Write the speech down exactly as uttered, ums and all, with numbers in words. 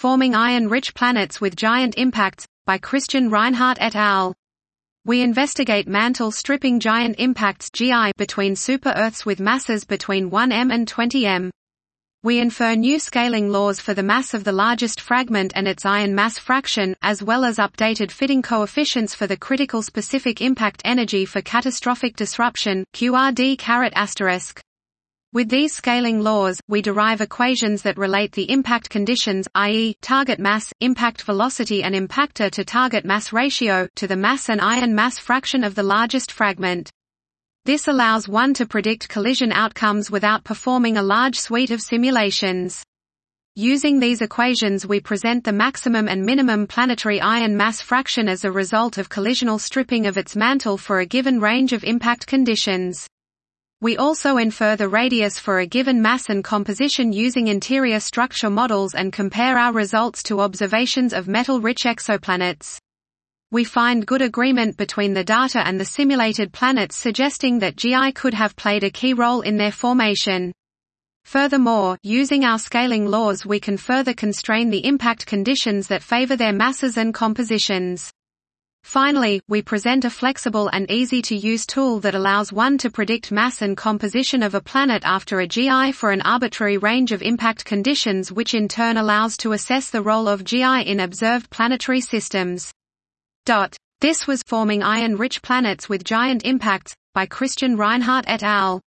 Forming Iron-Rich Planets with Giant Impacts, by Christian Reinhardt et al. We investigate mantle-stripping giant impacts (G I) between super-Earths with masses between one millimeter and twenty millimeters. We infer new scaling laws for the mass of the largest fragment and its iron mass fraction, as well as updated fitting coefficients for the critical specific impact energy for catastrophic disruption, Q R D asterisk. With these scaling laws, we derive equations that relate the impact conditions, that is, target mass, impact velocity and impactor to target mass ratio, to the mass and iron mass fraction of the largest fragment. This allows one to predict collision outcomes without performing a large suite of simulations. Using these equations, we present the maximum and minimum planetary iron mass fraction as a result of collisional stripping of its mantle for a given range of impact conditions. We also infer the radius for a given mass and composition using interior structure models and compare our results to observations of metal-rich exoplanets. We find good agreement between the data and the simulated planets, suggesting that G I could have played a key role in their formation. Furthermore, using our scaling laws, we can further constrain the impact conditions that favor their masses and compositions. Finally, we present a flexible and easy-to-use tool that allows one to predict mass and composition of a planet after a G I for an arbitrary range of impact conditions, which in turn allows to assess the role of G I in observed planetary systems. This was Forming Iron-Rich Planets with Giant Impacts, by Christian Reinhardt et al.